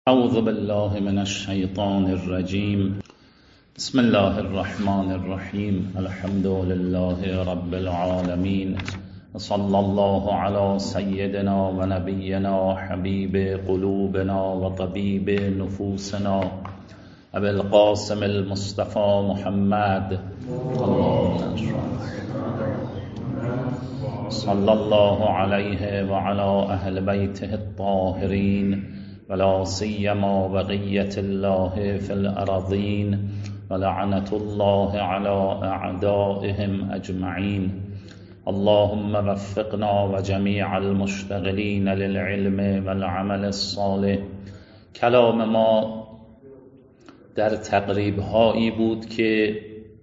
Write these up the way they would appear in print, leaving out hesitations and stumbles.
اعوذ بالله من الشیطان الرجیم. بسم الله الرحمن الرحیم. الحمد لله رب العالمین. صلی الله علی سیدنا و نبینا حبیب قلوبنا و طبیب نفوسنا ابی القاسم المصطفى محمد صلی الله علیه و علی اهل بیته الطاهرین ولا سیما بقیة الله فی الارضین ولعنة الله علی اعدائهم اجمعین. اللهم وفقنا و جمیع المشتغلین للعلم والعمل الصالح. کلام ما در تقریب هایی بود که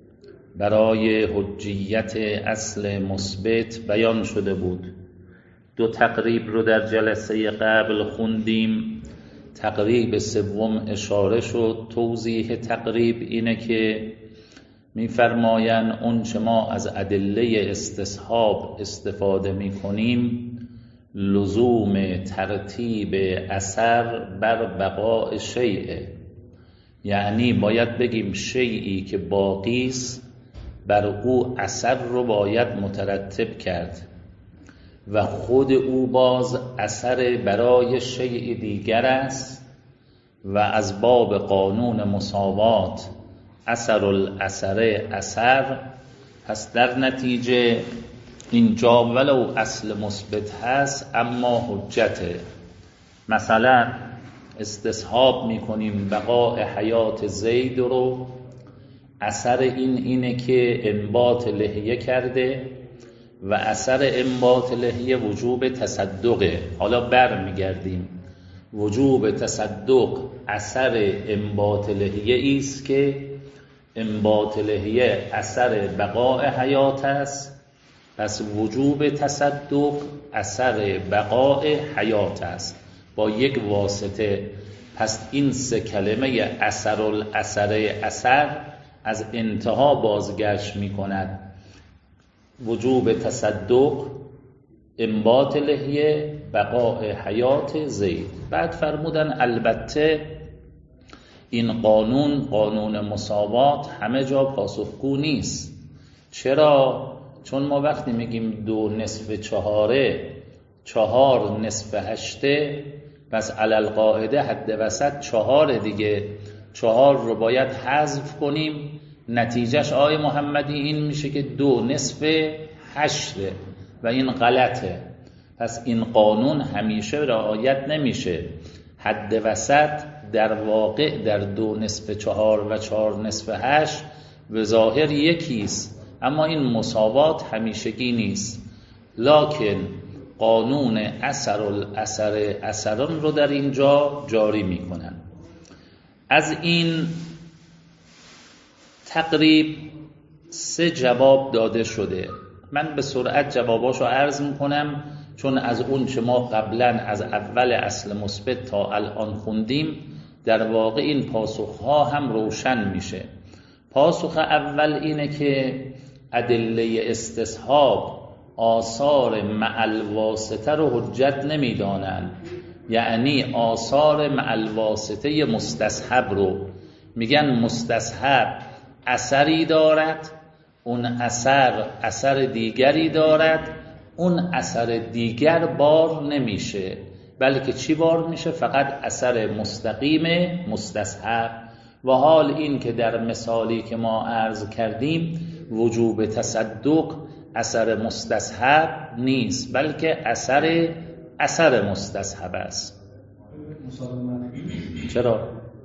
برای حجیت اصل مثبت بیان شده بود. دو تقریب رو در جلسه قبل خوندیم. تقریب سوم اشاره شد. توضیح تقریب اینه که می‌فرمایند اون چه ما از ادله استصحاب استفاده می‌کنیم لزوم ترتیب اثر بر بقاء شیء، یعنی باید بگیم شیئی که باقی است بر او اثر رو باید مترتب کرد و خود او باز اثر برای شیء دیگر است و از باب قانون مساوات اثر الاثر اثر. پس در نتیجه اینجا ولو اصل مثبت هست اما حجته. مثلا استصحاب میکنیم بقاء حیات زید رو، اثر اینه که انبات لحیه کرده و اثر انبات لحیه وجوب تصدقه. حالا برمیگردیم. وجوب تصدق اثر انبات لحیه است که انبات لحیه اثر بقاء حیات است، پس وجوب تصدق اثر بقاء حیات است با یک واسطه. پس این سه کلمه اثر الاثر اثر از انتها بازگشت می کند. وجوب تصدق، انبات لحیه، بقاء حیات زید. بعد فرمودن البته این قانون مساوات همه جا پاسخگو نیست. چرا؟ چون ما وقتی میگیم 2 نصف 4، 4 نصف 8، پس علالقاعده حد وسط 4 دیگه. 4 رو باید حذف کنیم، نتیجهش آقای محمدی این میشه که 2 نصف 8 و این غلطه. پس این قانون همیشه رعایت نمیشه. حد وسط در واقع در 2 نصف 4 و 4 نصف 8 به ظاهر یکیست، اما این مساوات همیشگی نیست. لکن قانون اثر الاثر اثران رو در اینجا جاری میکنن. از این تقریب 3 جواب داده شده. من به سرعت جواباشو عرض میکنم چون از اون چه ما قبلا از اول اصل مثبت تا الان خوندیم در واقع این پاسخها هم روشن میشه. پاسخ اول اینه که ادله استصحاب آثار مع الواسطه رو حجت نمیدانند، یعنی آثار مع الواسطه مستصحب رو میگن مستصحب اثری دارد، اون اثر دیگری دارد، اون اثر دیگر بار نمیشه، بلکه چی بار میشه؟ فقط اثر مستقیم مستصحب. و حال این که در مثالی که ما عرض کردیم وجوب تصدق اثر مستصحب نیست، بلکه اثر مستصحب است. چرا؟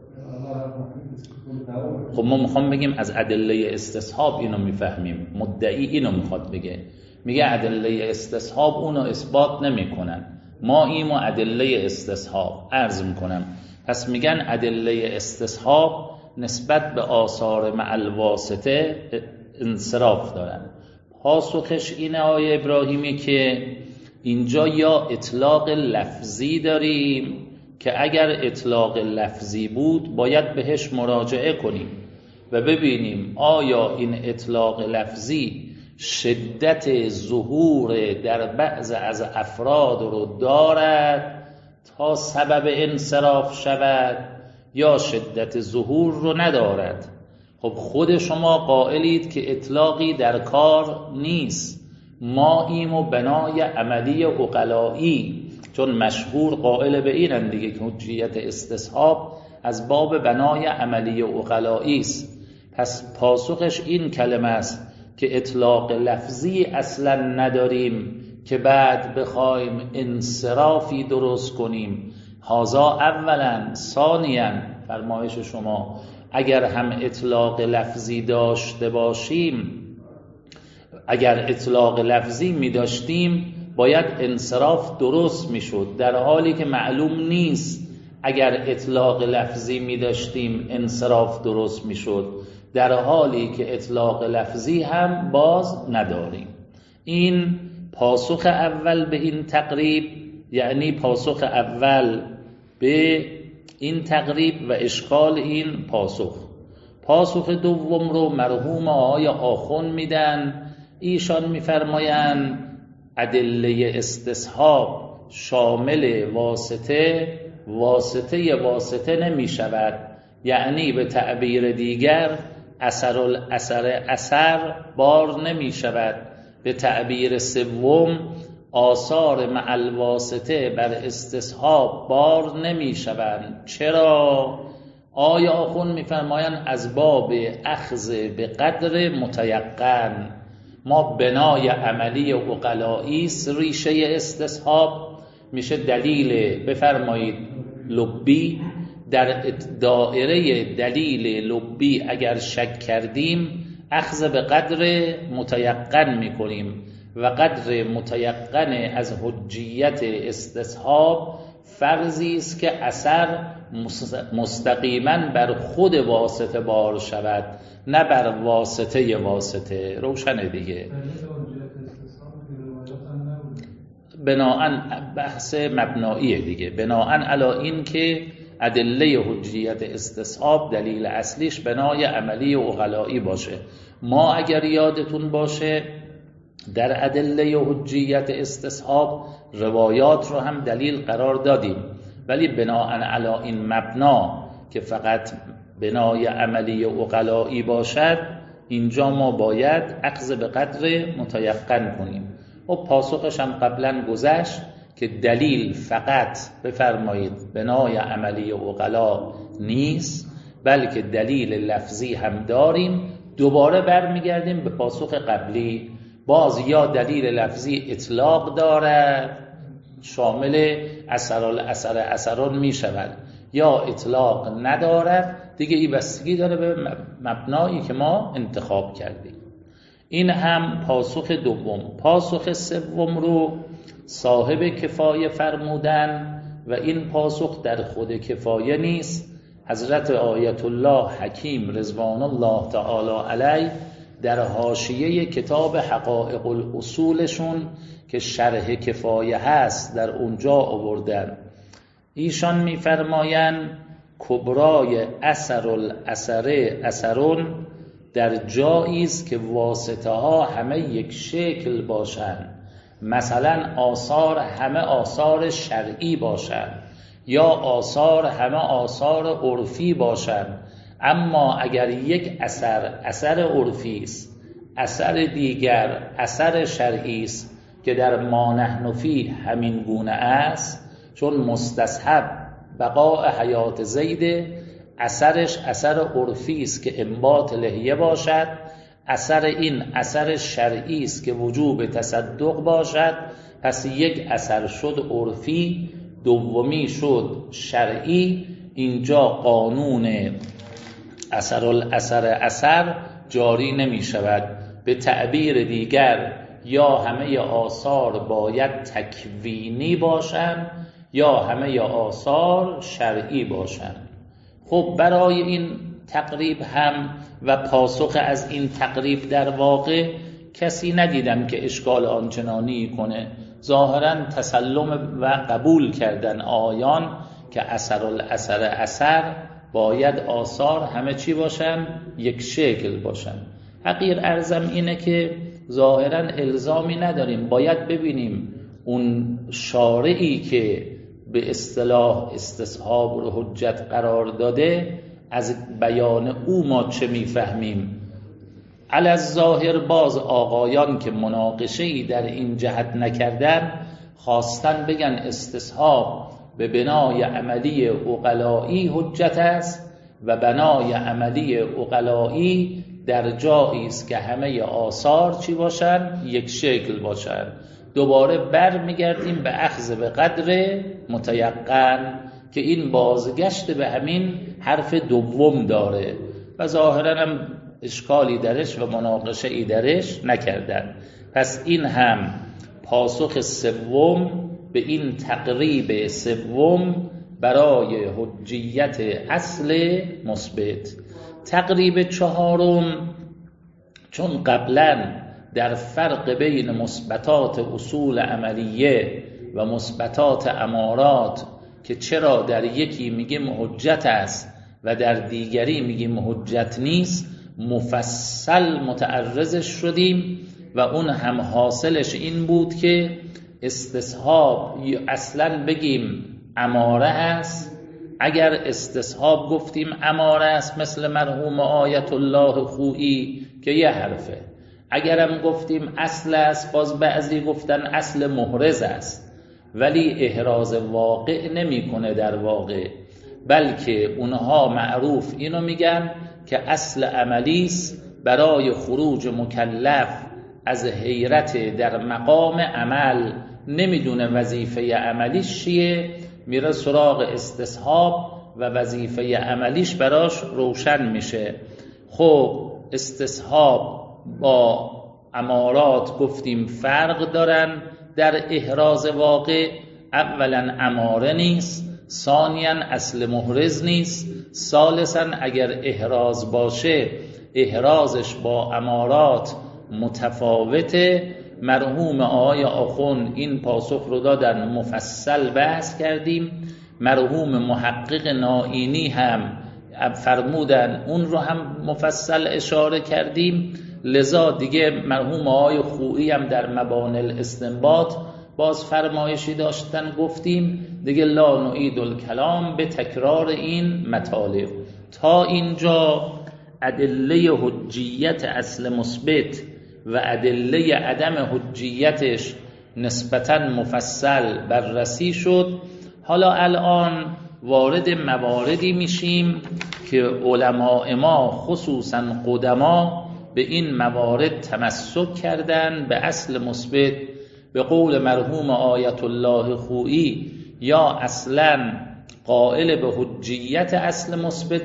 خب ما میخوام بگیم از ادله استصحاب اینو میفهمیم. مدعی اینو میخواد بگه، میگه ادله استصحاب اونو اثبات نمیکنن، ما ایمو ادله استصحاب عرض میکنم. پس میگن ادله استصحاب نسبت به آثار مع الواسطه انصراف دارن. پاسخش اینه آیه ابراهیمی که اینجا یا اطلاق لفظی داریم که اگر اطلاق لفظی بود باید بهش مراجعه کنیم و ببینیم آیا این اطلاق لفظی شدت ظهور در بعض از افراد رو دارد تا سبب انصراف شود یا شدت ظهور رو ندارد. خب خود شما قائلید که اطلاقی در کار نیست، ماییم و بنای عملی عقلایی، چون مشهور قائل به اینن دیگه که حجیت استصحاب از باب بنای عملی عقلایی است. پس پاسخش این کلمه است که اطلاق لفظی اصلا نداریم که بعد بخوایم انصرافی درست کنیم. هذا اولا. ثانیا فرمایش شما اگر هم اطلاق لفظی داشته باشیم، اگر اطلاق لفظی می داشتیم باید انصراف درست می شد، در حالی که معلوم نیست اگر اطلاق لفظی می داشتیم انصراف درست می شد، در حالی که اطلاق لفظی هم باز نداریم. این پاسخ اول به این تقریب، یعنی پاسخ اول به این تقریب و اشکال این پاسخ. پاسخ دوم رو مرحوم آقای آخون میدن. ایشان میفرمایند ادله استصحاب شامل واسطه نمی شود، یعنی به تعبیر دیگر اثر بار نمی شود. به تعبیر سوم آثار مع الواسطه بر استصحاب بار نمی شوند. چرا؟ آیا آخون میفرمایند از باب اخذ به قدر متیقن. ما بنای عملی عقلایی ریشه استصحاب میشه دلیل بفرمایید لبی. در دایره دلیل لبی اگر شک کردیم اخذ به قدر متیقن میکنیم و قدر متیقن از حجیت استصحاب فرضی است که اثر مستقیما بر خود واسطه بار شود، نه بر واسطه. روشنه دیگه. بناهن بحث مبناییه دیگه، بناهن علی این که ادله حجیت استصحاب دلیل اصلیش بنای عملی عقلایی باشه. ما اگر یادتون باشه در ادله حجیت استصحاب روایات رو هم دلیل قرار دادیم، ولی بناء علی این مبنا که فقط بنای عملی عقلایی باشد، اینجا ما باید اخذ به قدر متیقن کنیم. و پاسخش هم قبلا گذشت که دلیل فقط بفرمایید بنای عملی عقلا نیست، بلکه دلیل لفظی هم داریم. دوباره برمیگردیم به پاسخ قبلی، باز یا دلیل لفظی اطلاق دارد شامل اثرون می شود، یا اطلاق ندارد دیگه. این بستگی داره به مبنایی که ما انتخاب کردیم. این هم پاسخ دوم. پاسخ سوم رو صاحب کفایه فرمودن و این پاسخ در خود کفایه نیست. حضرت آیت الله حکیم رضوان الله تعالی علیه در حاشیه کتاب حقائق الاصولشون که شرح کفایه هست در اونجا آوردن. ایشان میفرمایند کبرای اثرون در جایی است که واسطه ها همه یک شکل باشند، مثلا آثار همه آثار شرعی باشند یا آثار همه آثار عرفی باشند. اما اگر یک اثر عرفی است، اثر دیگر اثر شرعی است که در ما نحن فی همین گونه است، چون مستصحب بقاء حیات زید اثرش اثر عرفی است که انبات لحیه باشد، اثر این اثر شرعی است که وجوب تصدق باشد. پس یک اثر شد عرفی، دومی شد شرعی. اینجا قانون اثر جاری نمی شود. به تعبیر دیگر یا همه آثار باید تکوینی باشند یا همه آثار شرعی باشند. خب برای این تقریب هم و پاسخ از این تقریب در واقع کسی ندیدم که اشکال آنچنانی کنه. ظاهرا تسلم و قبول کردن آیان که اثر باید آثار همه چی باشن، یک شکل باشن. حقیر ارزم اینه که ظاهرا الزامی نداریم، باید ببینیم اون شارعی که به اصطلاح استصحاب رو حجت قرار داده، از بیان او ما چه میفهمیم؟ علی الظاهر باز آقایان که مناقشه‌ای در این جهت نکردن خواستن بگن استصحاب به بنای عملی عقلایی حجت است و بنای عملی عقلایی در جایی است که همه آثار چی باشن؟ یک شکل باشن. دوباره بر میگردیم به اخذ به قدر متیقن که این بازگشت به همین حرف دوم داره و ظاهرا هم اشکالی درش و مناقشه ای درش نکردن. پس این هم پاسخ سوم به این تقریب سوم برای حجیت اصل مثبت. تقریب چهارم، چون قبلا در فرق بین مثبتات اصول عملیه و مثبتات امارات که چرا در یکی میگیم حجت است و در دیگری میگیم حجت نیست مفصل متعرضش شدیم و اون هم حاصلش این بود که استصحاب اصلا بگیم اماره است. اگر استصحاب گفتیم اماره است مثل مرحوم آیت الله خویی که یه حرفه، اگرم گفتیم اصل است باز بعضی گفتن اصل محرز است ولی احراز واقع نمیکنه در واقع، بلکه اونها معروف اینو میگن که اصل عملی است برای خروج مکلف از حیرت در مقام عمل، نمیدونه وظیفه عملیش چیه، میره سراغ استصحاب و وظیفه عملیش براش روشن میشه. خب استصحاب با امارات گفتیم فرق دارن در احراز واقع. اولا اماره نیست، ثانیاً اصل محرز نیست، ثالثاً اگر احراز باشه احرازش با امارات متفاوته. مرحوم آقای آخوند این پاسخ رو دادن، مفصل بحث کردیم. مرحوم محقق نائینی هم فرمودن، اون رو هم مفصل اشاره کردیم. لذا دیگه مرحوم آقای خویی هم در مبانی الاستنباط باز فرمایشی داشتن، گفتیم دیگه لا نعید الکلام به تکرار این مطالب. تا اینجا ادله حجیت اصل مثبت و ادله عدم حجیتش نسبتاً مفصل بررسی شد. حالا الان وارد مواردی میشیم که علماء ما خصوصاً قدما به این موارد تمسک کردن به اصل مثبت. به قول مرحوم آیت الله خویی یا اصلاً قائل به حجیت اصل مثبت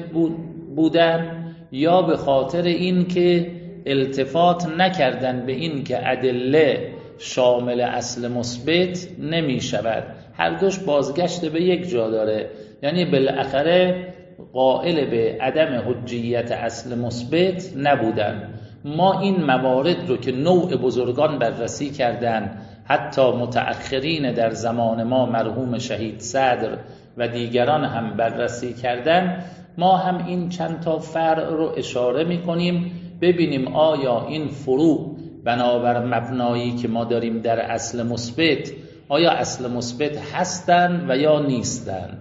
بودن یا به خاطر این که التفات نکردن به این که ادله شامل اصل مثبت نمی شود. هر دوش بازگشت به یک جا داره، یعنی بالاخره قائل به عدم حجیت اصل مثبت نبودن. ما این موارد رو که نوع بزرگان بررسی کردن، حتی متأخرین در زمان ما مرحوم شهید صدر و دیگران هم بررسی کردن، ما هم این چند تا فرع رو اشاره می‌کنیم ببینیم آیا این فروع بنابر مبنایی که ما داریم در اصل مثبت آیا اصل مثبت هستن و یا نیستن.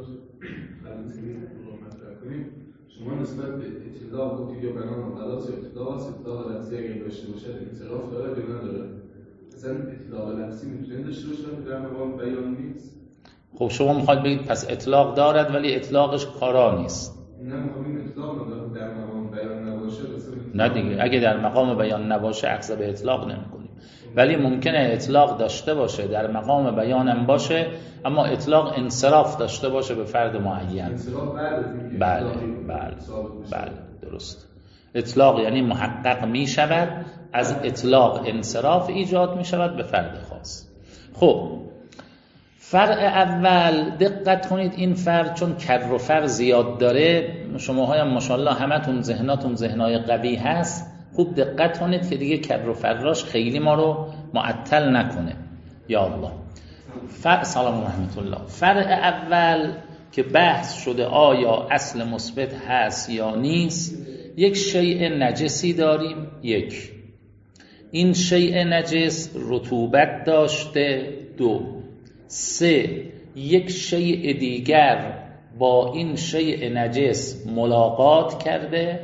شما نسبت به اطلاق گفتید یا بنا غلط اطلاق لفظی اگر داشته باشه انصراف داره یا نداره؟ مثلا اطلاق لفظی میتونه داشته باشه که در مقام بیان نیست. خب شما میخواید بگید پس اطلاق دارد ولی اطلاقش کارا نیست. نه میخوام اطلاق در مقام بیان نباشه. نه دیگه، اگه در مقام بیان نباشه اخذ به اطلاق نمی‌کنیم، ولی ممکنه اطلاق داشته باشه در مقام بیانم باشه اما اطلاق انصراف داشته باشه به فرد معین. انصراف بعد از اینکه بله درست. اطلاق یعنی محقق می شود، از اطلاق انصراف ایجاد می شود به فرد خاص. خب فرع اول دقت کنید، این فرع چون کر و فر زیاد داره، شماها هم ماشاءالله همتون ذهناتون ذهنای قوی هست، خوب دقت کنید که دیگه کر و فراش خیلی ما رو معطل نکنه. یا الله. سلام و رحمت الله. فرع اول که بحث شده آیا اصل مثبت هست یا نیست، یک شیء نجسی داریم. یک، این شیء نجس رطوبت داشته. 2، 3، یک شیء دیگر با این شیء نجس ملاقات کرده.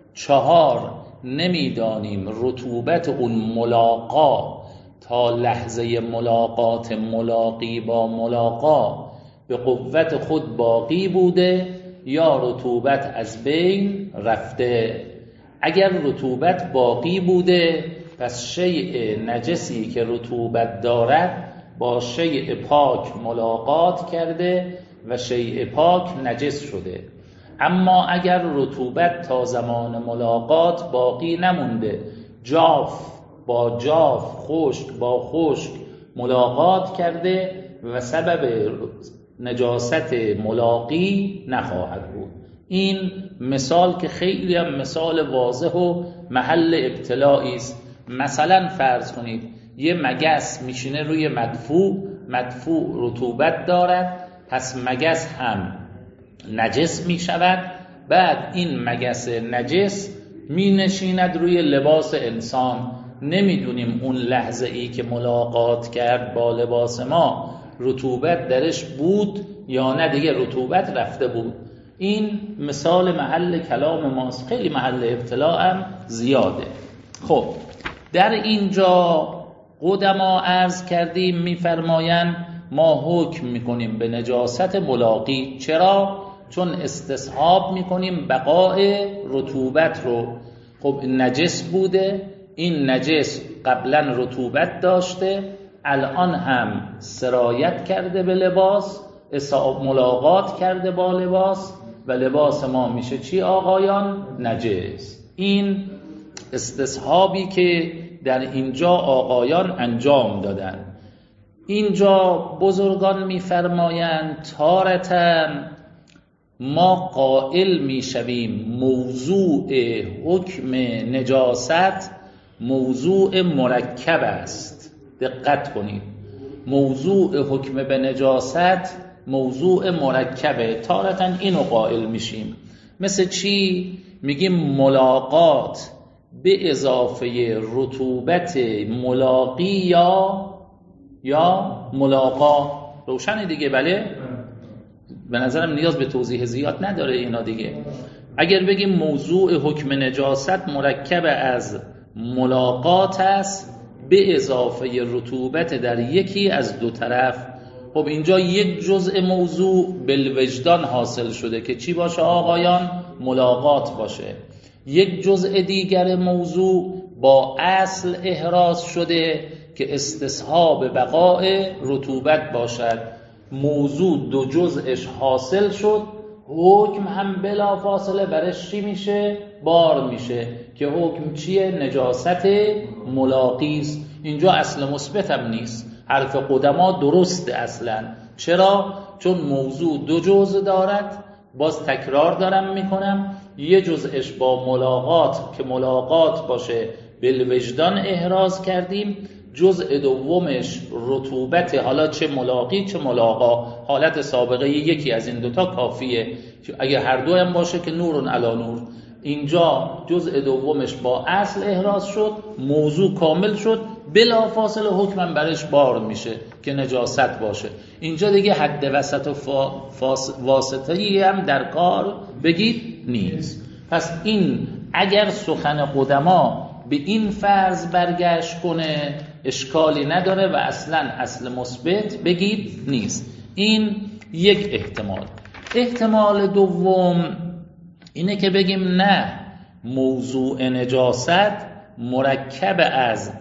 4 نمیدانیم رطوبت اون ملاقا تا لحظه ملاقات ملاقی با ملاقا به قوت خود باقی بوده یا رطوبت از بین رفته. اگر رطوبت باقی بوده پس شیء نجسی که رطوبت دارد با شیء پاک ملاقات کرده و شیء پاک نجس شده. اما اگر رطوبت تا زمان ملاقات باقی نمونده، جاف با جاف، خشک با خشک ملاقات کرده و سبب نجاست ملاقی نخواهد بود. این مثال که خیلی هم مثال واضح و محل ابتلاعی است. مثلا فرض کنید یه مگس میشینه روی مدفوع رطوبت دارد، پس مگس هم نجس میشود. بعد این مگس نجس می نشیند روی لباس انسان. نمیدونیم اون لحظه ای که ملاقات کرد با لباس ما رطوبت درش بود یا نه، دیگه رطوبت رفته بود. این مثال محل کلام ماست. خیلی محل ابتلاع هم زیاده. خب در اینجا قدما عرض کردیم میفرمایند ما حکم میکنیم به نجاست ملاقی. چرا؟ چون استصحاب میکنیم بقای رطوبت رو. خب نجس بوده، این نجس قبلا رطوبت داشته، الان هم سرایت کرده به لباس، ملاقات کرده با لباس و لباس ما میشه چی آقایان؟ نجس. این استصحابی که در اینجا آقایان انجام دادن. اینجا بزرگان میفرمایند تارتن ما قائل میشویم موضوع حکم نجاست موضوع مرکب است. دقت کنید، موضوع حکم به نجاست موضوع مرکبه. تارتن اینو قائل میشیم. مثل چی؟ میگیم ملاقات به اضافه رطوبت ملاقی یا ملاقا. روشنه دیگه؟ بله، به نظرم نیاز به توضیح زیاد نداره اینا دیگه. اگر بگیم موضوع حکم نجاست مرکب از ملاقات است به اضافه رطوبت در یکی از دو طرف، خب اینجا یک جزء موضوع بالوجدان حاصل شده که چی باشه آقایان؟ ملاقات باشه. یک جزء دیگر موضوع با اصل احراز شده که استصحاب بقاء رطوبت باشد. موضوع دو جزءش حاصل شد، حکم هم بلا فاصله برش چی میشه؟ بار میشه که حکم چیه؟ نجاست ملاقی است. اینجا اصل مثبت هم نیست. حرف قدما درسته اصلا. چرا؟ چون موضوع دو جزء دارد. باز تکرار دارم میکنم، یه جزءش با ملاقات که ملاقات باشه بالوجدان احراز کردیم، جزء دومش رطوبت، حالا چه ملاقی چه ملاقا، حالت سابقه یکی از این دوتا کافیه. اگه هر دو هم باشه که نورن علی نور. اینجا جزء دومش با اصل احراز شد، موضوع کامل شد، بلا فاصله حکمم برش بار میشه که نجاست باشه. اینجا دیگه حد وسط و واسطه‌ای هم در کار بگید نیست. پس این اگر سخن قدما به این فرض برگشت کنه اشکالی نداره و اصلا اصل مثبت بگید نیست. این یک احتمال. احتمال دوم اینه که بگیم نه، موضوع نجاست مرکب از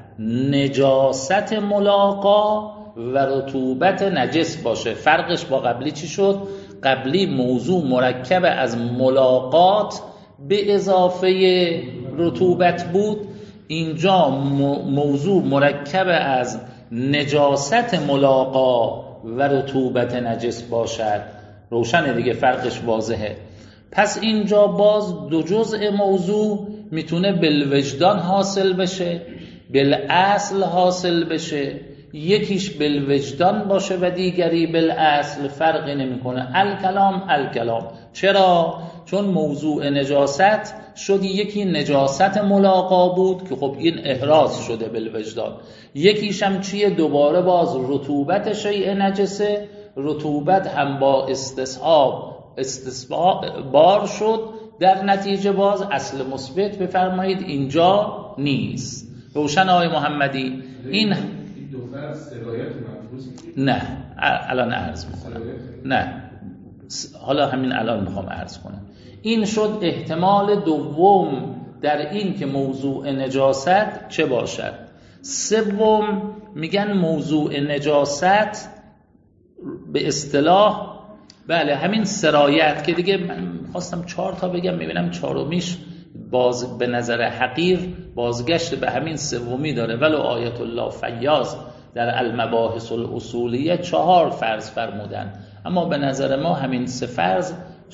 نجاست ملاقا و رطوبت نجس باشه. فرقش با قبلی چی شد؟ قبلی موضوع مرکب از ملاقات به اضافه رطوبت بود، اینجا موضوع مرکب از نجاست ملاقا و رطوبت نجس باشد. روشنه دیگه، فرقش واضحه. پس اینجا باز دو جزء موضوع میتونه بالوجدان حاصل بشه، بالاصل حاصل بشه. یکیش بالوجدان باشه و دیگری بالاصل، فرقی نمیکنه. الکلام. چرا؟ چون موضوع نجاست شد یکی نجاست ملاقا بود که خب این احراز شده بالوجدان. یکیش هم چیه؟ دوباره باز رطوبت شیء نجسه. رطوبت هم با استصحاب بار شد، در نتیجه باز اصل مثبت بفرمایید اینجا نیست. روشن آقای محمدی؟ این دو فرض سرایت مفروض نه الان عرض میکنم، نه حالا همین الان میخوام عرض کنم. این شد احتمال دوم در این که موضوع نجاست چه باشد. سوم میگن موضوع نجاست به اصطلاح بله همین سرایت که دیگه من خواستم 4 تا بگم، میبینم 4میش باز به نظر حقیر بازگشت به همین سومی داره. ولو آیت الله فیاض در المباحث الاصولیه 4 فرض فرمودن، اما به نظر ما همین 3 فرض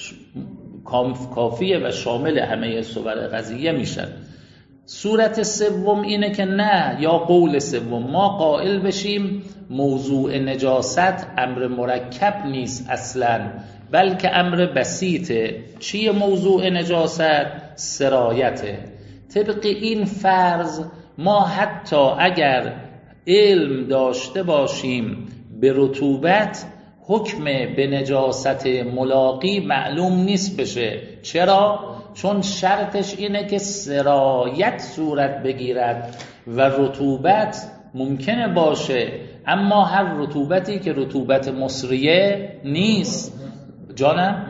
کافیه و شامل همه صور قضیه میشن. صورت سوم اینه که نه، یا قول سوم ما قائل بشیم موضوع نجاست امر مرکب نیست اصلا، بلکه امر بسیطه. چیه موضوع نجاست؟ سرایته. طبق این فرض ما حتی اگر علم داشته باشیم به رطوبت، حکم به نجاست ملاقی معلوم نیست بشه. چرا؟ چون شرطش اینه که سرایت صورت بگیرد و رطوبت ممکنه باشه، اما هر رطوبتی که رطوبت مصریه نیست. جانم؟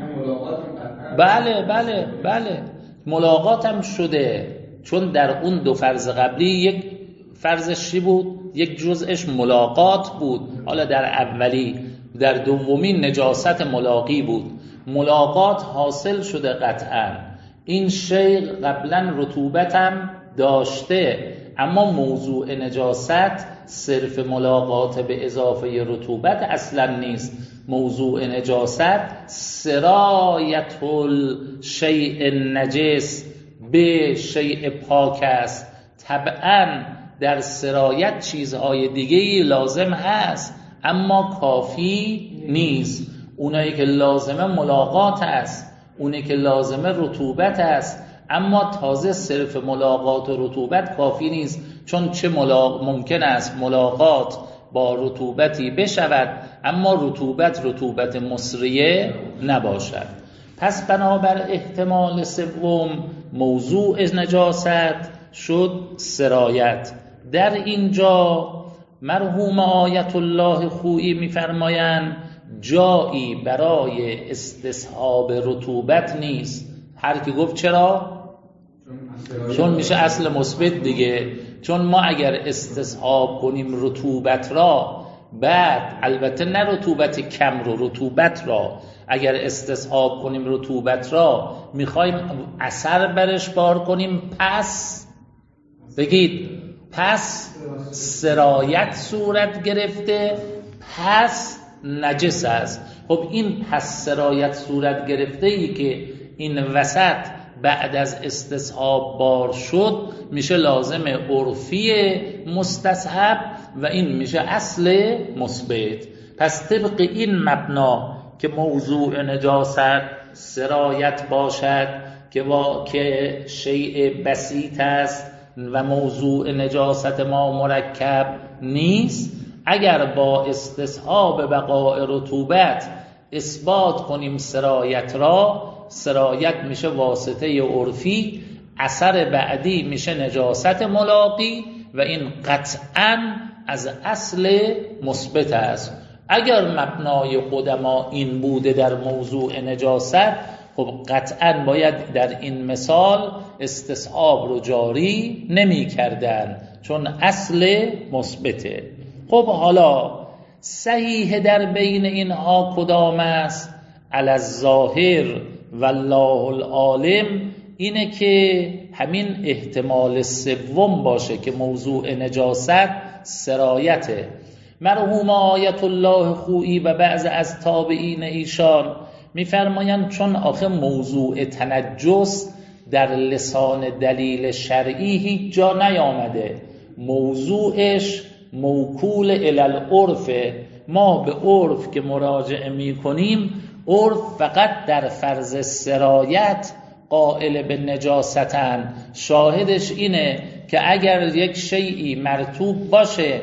بله ملاقات هم شده، چون در اون 2 فرض قبلی یک فرضش چی بود؟ یک جزءش ملاقات بود. حالا در اولی در دومین نجاست ملاقی بود. ملاقات حاصل شده قطعا، این شیء قبلا رطوبت هم داشته، اما موضوع نجاست صرف ملاقات به اضافه رطوبت اصلا نیست. موضوع نجاست سرایت الشیء نجس به شیء پاک است. طبعا در سرایت چیزهای دیگه‌ای لازم هست، اما کافی نیست. اونایی که لازمه ملاقات است، اونایی که لازمه رطوبت است، اما تازه صرف ملاقات و رطوبت کافی نیست، چون چه ممکن است ملاقات با رطوبتی بشود اما رطوبت مصریه نباشد. پس بنابر احتمال سوم موضوع نجاست شد سرایت. در اینجا مرحوم آیت الله خویی می‌فرمایند جایی برای استصحاب رطوبت نیست. هر کی گفت چرا؟ چون میشه اصل مثبت دیگه. چون ما اگر استصحاب کنیم رطوبت را، بعد البته نه رطوبت کم رو، رطوبت را اگر استصحاب کنیم رطوبت را میخوایم اثر برش بار کنیم، پس بگید پس سرایت صورت گرفته، پس نجس است. خب این پس سرایت صورت گرفته ای که این وسط بعد از استصحاب بار شد میشه لازم عرفی مستصحب و این میشه اصل مثبت. پس طبق این مبنا که موضوع نجاست سرایت باشد که شیء بسیط است و موضوع نجاست ما مرکب نیست، اگر با استصحاب بقاء رطوبت اثبات کنیم سرایت را، سرایت میشه واسطه عرفی، اثر بعدی میشه نجاست ملاقی و این قطعاً از اصل مثبت است. اگر مبنای قدما این بوده در موضوع نجاست، خب قطعاً باید در این مثال استصحاب رو جاری نمی کردن، چون اصل مثبته. خب حالا صحیح در بین اینها کدام است؟ علی الظاهر والله العالم اینه که همین احتمال سوم باشه که موضوع نجاست سرایته. مرحوم آیت الله خویی و بعض از تابعین ایشان میفرمایند چون آخه موضوع تنجس در لسان دلیل شرعی هیچ جا نیامده، موضوعش موکول الی العرف، ما به عرف که مراجعه میکنیم، عرف فقط در فرض سرایت قائل به نجاستن. شاهدش اینه که اگر یک شیئی مرطوب باشه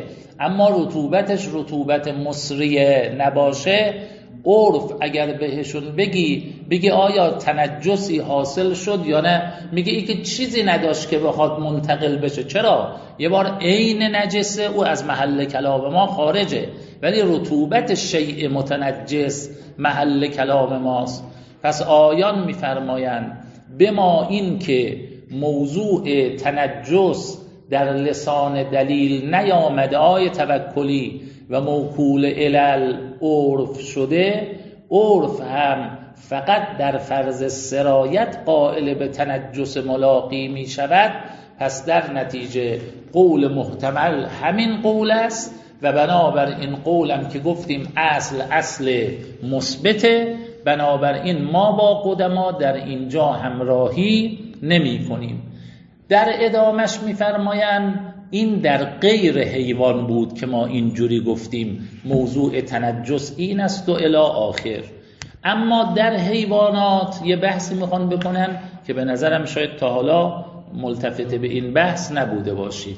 اما رطوبتش رطوبت مصریه نباشه، عرف اگر بهشون بگی آیا تنجسی حاصل شد یا نه، میگه ای که چیزی نداشت که بخواد منتقل بشه. چرا؟ یه بار عین نجسه، او از محل کلام ما خارجه، ولی رطوبت شیء متنجس محل کلام ماست. پس آیان میفرمایند بما این که موضوع تنجس در لسان دلیل نیامده، آیه توکلی و موکول علل عرف شده، عرف هم فقط در فرض سرایت قائل به تنجس ملاقی می شود. پس در نتیجه قول محتمل همین قول است و بنابراین قولم که گفتیم اصل مثبته، بنابراین ما با قدما در اینجا همراهی نمی کنیم. در ادامش می‌فرمایند این در غیر حیوان بود که ما اینجوری گفتیم موضوع تنجس این است و الی آخر. اما در حیوانات یه بحثی میخوان بکنن که به نظرم شاید تا حالا ملتفت به این بحث نبوده باشید.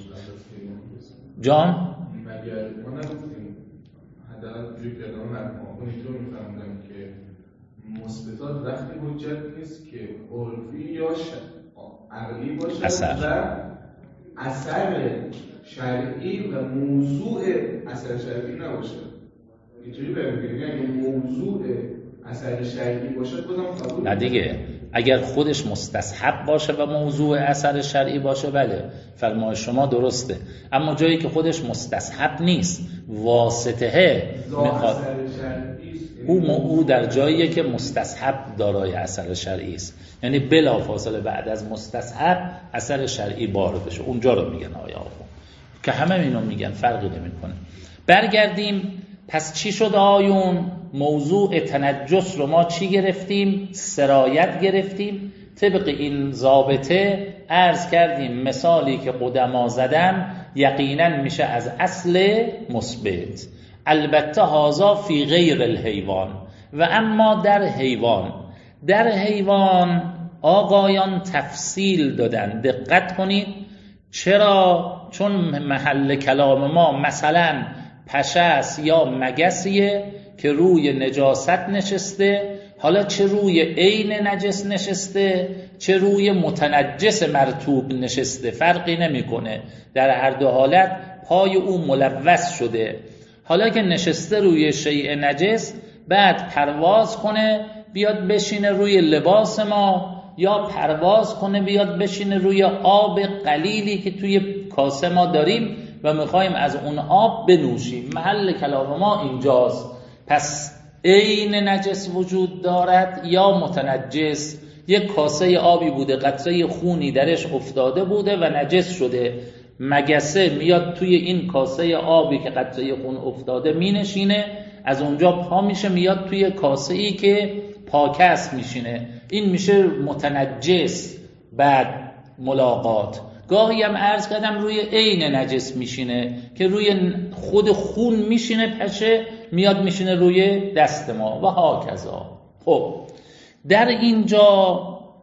جان؟ مگر ما نگفتیم حداقل جوی که ادامه مرمون اینطور میفهمدم که مثبتات وقتی حجت نیست که عرفی یا عقلی باشه اثر. و اثر شرعی و موضوع اثر شرعی نباشه. اینجوری بگیم یعنی موضوع اثر شرعی باشه بازم قبول نه دیگه، اگر خودش مستصحب باشه و موضوع اثر شرعی باشه بله، فرمای شما درسته. اما جایی که خودش مستصحب نیست، واسطه میخواد، او در جاییه که مستصحب دارای اثر شرعی است، یعنی بلا فاصله بعد از مستصحب اثر شرعی وارد بشه، اونجا رو میگن آیا آخو که همه اینو میگن، فرقی نمیکنه. برگردیم، پس چی شد آیون؟ موضوع تنجس رو ما چی گرفتیم؟ سرایت گرفتیم. طبق این ضابطه عرض کردیم مثالی که قدما زدن یقینا میشه از اصل مثبت. البته هازا فی غیر الحیوان. و اما در حیوان آقایان تفصیل دادن، دقت کنید. چرا؟ چون محل کلام ما مثلا پشه است یا مگسیه که روی نجاست نشسته، حالا چه روی عین نجس نشسته چه روی متنجس مرطوب نشسته فرقی نمیکنه، در هر دو حالت پای او ملوث شده. حالا که نشسته روی شیء نجس، بعد پرواز کنه بیاد بشینه روی لباس ما، یا پرواز کنه بیاد بشینه روی آب قلیلی که توی کاسه ما داریم و میخوایم از اون آب بنوشیم، محل کلام ما اینجاست. پس عین نجس وجود دارد یا متنجس. یک کاسه آبی بوده، قطره خونی درش افتاده بوده و نجس شده، مگسه میاد توی این کاسه آبی که قطره خون افتاده مینشینه، از اونجا پا میشه میاد توی کاسه ای که پاکه است میشینه، این میشه متنجس. بعد ملاقات گاهی هم عرض کردم روی عین نجس میشینه که روی خود خون میشینه، پشه میاد میشینه روی دست ما و هاکذا. خب در اینجا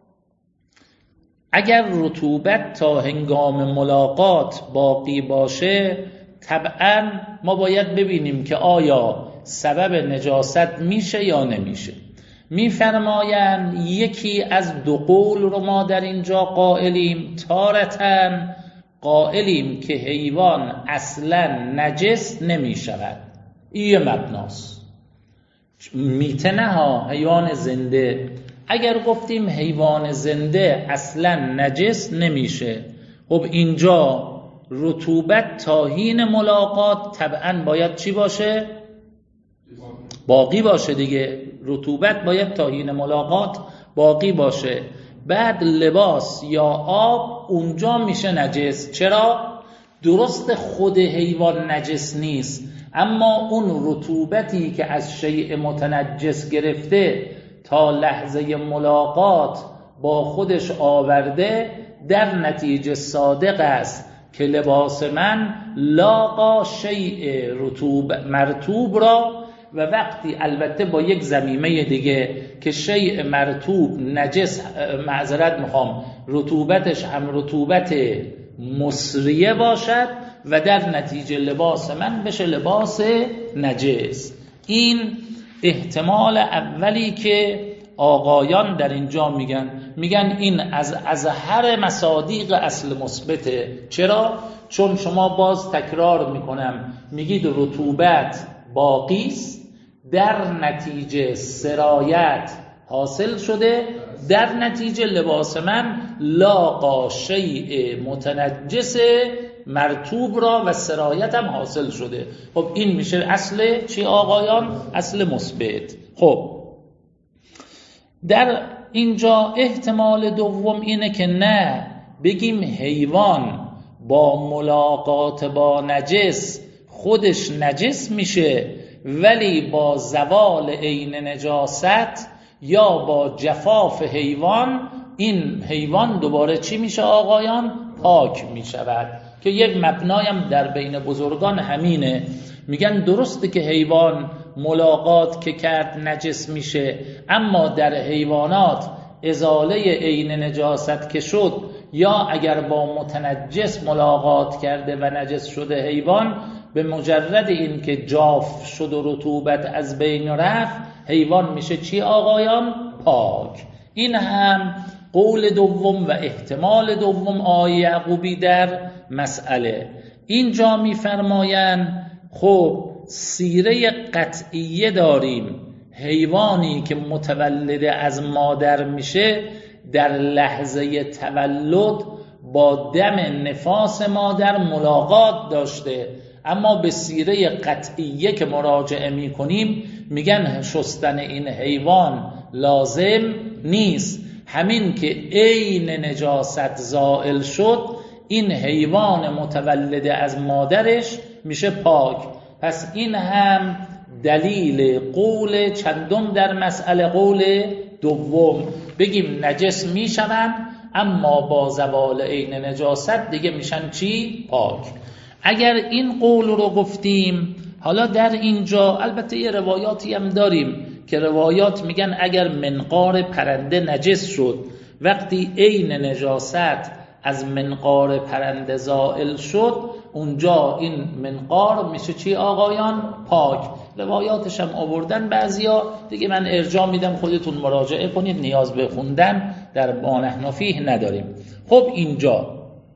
اگر رطوبت تا هنگام ملاقات باقی باشه، طبعا ما باید ببینیم که آیا سبب نجاست میشه یا نمیشه. میفرمایند یکی از دو قول رو ما در اینجا قائلیم. تارةً قائلیم که حیوان اصلا نجس نمی شود، این مبناست. میتنه ها حیوان زنده، اگر گفتیم حیوان زنده اصلا نجس نمیشه، خب اینجا رطوبت تا حین ملاقات طبعا باید چی باشه؟ باقی باشه دیگه. رطوبت باید تا حین ملاقات باقی باشه. بعد لباس یا آب اونجا میشه نجس. چرا؟ درست خود حیوان نجس نیست، اما اون رطوبتی که از شیء متنجس گرفته تا لحظه ملاقات با خودش آورده، در نتیجه صادق است که لباس من لاقا شیء مرطوب را، و وقتی البته با یک ضمیمه دیگه که شیء مرطوب نجس، معذرت میخوام، رطوبتش هم رطوبت مصریه باشد و در نتیجه لباس من بشه لباس نجس. این احتمال اولی که آقایان در اینجا میگن این از اظهر مصادیق اصل مثبته. چرا؟ چون شما باز تکرار میکنم میگید رطوبت باقی است، در نتیجه سرایت حاصل شده، در نتیجه لباس من لاقا شیء متنجس مرطوب را و سرایت هم حاصل شده. خب این میشه اصل چی آقایان؟ اصل مثبت. خب در اینجا احتمال دوم اینه که نه، بگیم حیوان با ملاقات با نجس خودش نجس میشه، ولی با زوال عین نجاست یا با جفاف حیوان این حیوان دوباره چی میشه آقایان؟ پاک میشود. که یک مبنایم در بین بزرگان همینه، میگن درسته که حیوان ملاقات که کرد نجس میشه، اما در حیوانات ازاله عین نجاست که شد یا اگر با متنجس ملاقات کرده و نجس شده حیوان، به مجرد این که جاف شد و رطوبت از بین رفت حیوان میشه چی آقایان؟ پاک. این هم قول دوم و احتمال دوم آیه یعقوبی در مسئله. اینجا میفرمایند خب سیره قطعیه داریم، حیوانی که متولد از مادر میشه در لحظه تولد با دم نفاس مادر ملاقات داشته، اما به سیره قطعیه که مراجعه میکنیم میگن شستن این حیوان لازم نیست. همین که عین نجاست زائل شد این حیوان متولد از مادرش میشه پاک. پس این هم دلیل قول چندم در مسئله، قول دوم. بگیم نجس میشن اما با زوال عین نجاست دیگه میشن چی؟ پاک. اگر این قول رو گفتیم، حالا در اینجا البته یه روایاتی هم داریم که روایات میگن اگر منقار پرنده نجس شد، وقتی عین نجاست از منقار پرنده زائل شد، اونجا این منقار میشه چی آقایان؟ پاک. روایاتش هم آوردن بعضیا دیگه، من ارجاع میدم خودتون مراجعه کنید، نیاز به خوندن در ما نحن فیه نداریم. خب اینجا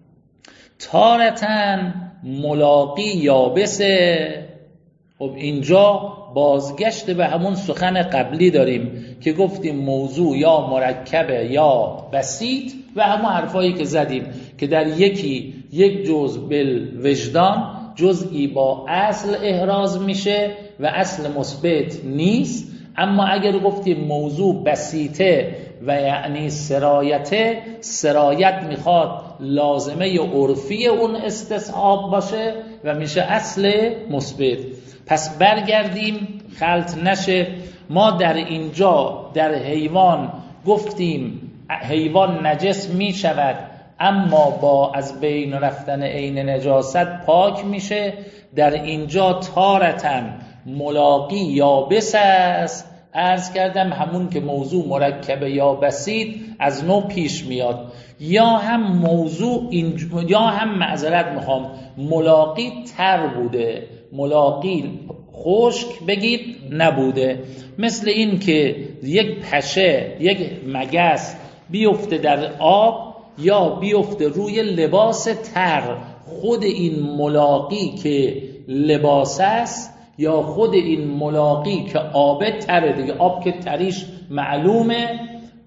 تارتن ملاقی یابسه. خب اینجا بازگشت به همون سخن قبلی داریم که گفتیم موضوع یا مرکبه یا بسیط و همون حرفایی که زدیم که در یک جزء بالوجدان جزئی با اصل احراز میشه و اصل مثبت نیست. اما اگر گفتیم موضوع بسیطه و یعنی سرایته، سرایت میخواد لازمه عرفی اون استصحاب باشه و میشه اصل مثبت. پس برگردیم خلط نشه. ما در اینجا در حیوان گفتیم حیوان نجس می شود اما با از بین رفتن عین نجاست پاک میشه. در اینجا تارتن ملاقی یابس است. عرض کردم همون که موضوع مرکبه یا بسیط از نو پیش میاد، یا هم موضوع یا هم معذرت میخوام ملاقی تر بوده، ملاقی خشک بگید نبوده. مثل این که یک پشه، یک مگس بیفته در آب یا بیفته روی لباس تر، خود این ملاقی که لباس است یا خود این ملاقی که آب تره دیگه، آب که تریش معلومه،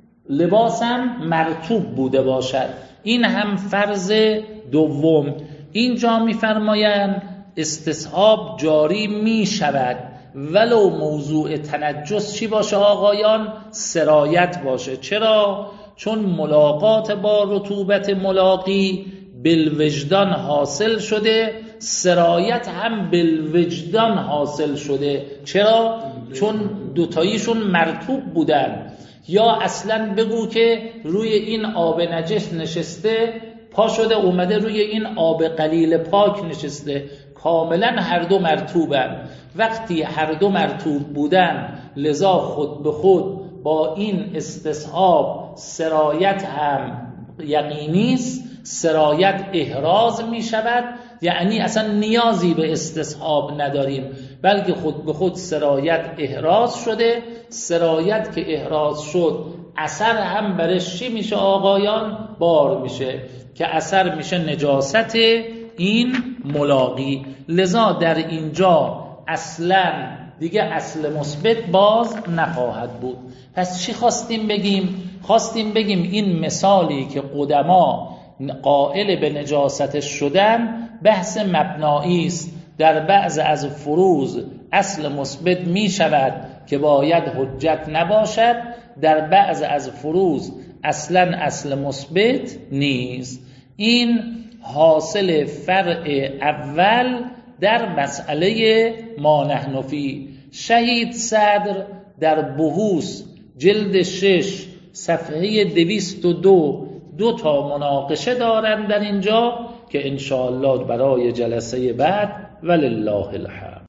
لباسم مرطوب بوده باشد. این هم فرض دوم. اینجا میفرمایند استصحاب جاری می شود ولو موضوع تنجس چی باشه آقایان؟ سرایت باشه. چرا؟ چون ملاقات با رطوبت ملاقی بالوجدان حاصل شده، سرایت هم بالوجدان حاصل شده. چرا؟ چون دوتاییشون مرطوب بودن. یا اصلا بگو که روی این آب نجس نشسته، پا شده اومده روی این آب قلیل پاک نشسته، کاملا هر دو مرطوبن. وقتی هر دو مرطوب بودن لذا خود به خود با این استصحاب سرایت هم یقینی است، سرایت احراز می شود، یعنی اصلا نیازی به استصحاب نداریم، بلکه خود به خود سرایت احراز شده. سرایت که احراز شد اثر هم برش چی میشه آقایان؟ بار میشه، که اثر میشه نجاست این ملاقی. لذا در اینجا اصلا دیگه اصل مثبت باز نخواهد بود. پس چی خواستیم بگیم؟ خواستیم بگیم این مثالی که قدما قائل به نجاستش شدن بحث مبنایی است. در بعض از فروض اصل مثبت می شود که باید حجت نباشد، در بعض از فروض اصلا اصل مثبت نیست. این حاصل فرع اول در مسئله ما نحن فی. شهید صدر در بحوث جلد 6 صفحه 202 دو تا مناقشه دارن در اینجا که انشاءالله برای جلسه بعد ولله الحمد.